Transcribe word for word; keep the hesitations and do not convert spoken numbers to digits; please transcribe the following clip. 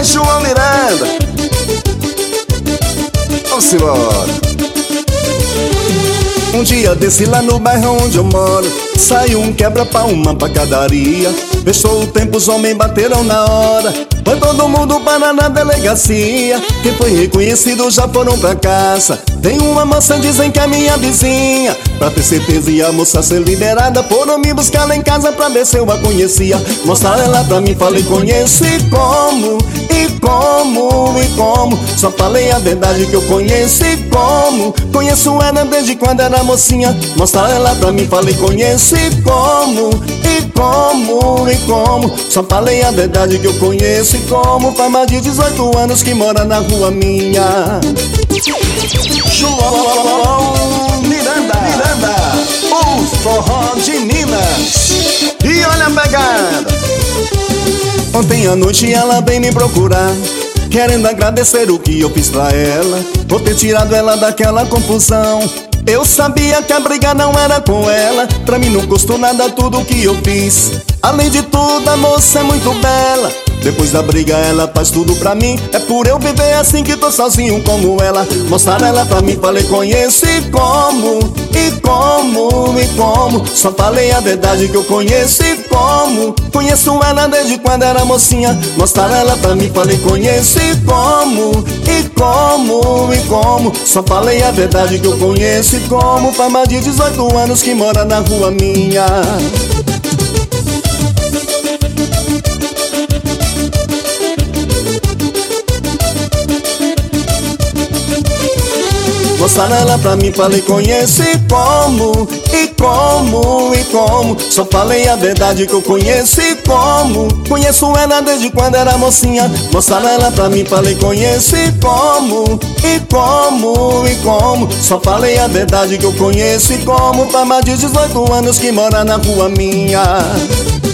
João Miranda. Vamos embora. Um dia desse lá no bairro onde eu moro, saiu um quebra-pau, uma pancadaria. Fechou o tempo, os homens bateram na hora. Foi todo mundo para na delegacia. Quem foi reconhecido já foram pra casa. Tem uma moça, dizem que é minha vizinha. Pra ter certeza e a moça ser liberada, foram me buscar lá em casa pra ver se eu a conhecia. Mostraram ela pra mim, falei conheço e como, e como, e como. Só falei a verdade que eu conheço e como. Conheço ela desde quando era mocinha. Mostraram ela pra mim, falei conheço e como, e como, e como. Só falei a verdade que eu conheço e como. Faz mais de dezoito anos que mora na rua minha. João Miranda, Miranda, o forró de Minas. E olha a pegada. Ontem à noite ela veio me procurar, querendo agradecer o que eu fiz pra ela, por ter tirado ela daquela confusão. Eu sabia que a briga não era com ela, pra mim não custou nada tudo que eu fiz. Além de tudo, a moça é muito bela. Depois da briga ela faz tudo pra mim. É por eu viver assim que tô sozinho como ela. Mostraram ela pra mim, falei conheço e como, e como, e como. Só falei a verdade que eu conheço e como. Conheço ela desde quando era mocinha. Mostraram ela pra mim, falei conheço e como, e como, e como. Só falei a verdade que eu conheço e como. Faz mais de dezoito anos que mora na rua minha. Mostraram ela pra mim, falei conheço e como, e como, e como. Só falei a verdade que eu conheço e como. Conheço ela desde quando era mocinha. Mostraram ela pra mim, falei conheço e como, e como, e como. Só falei a verdade que eu conheço e como. Faz mais de dezoito anos que mora na rua minha.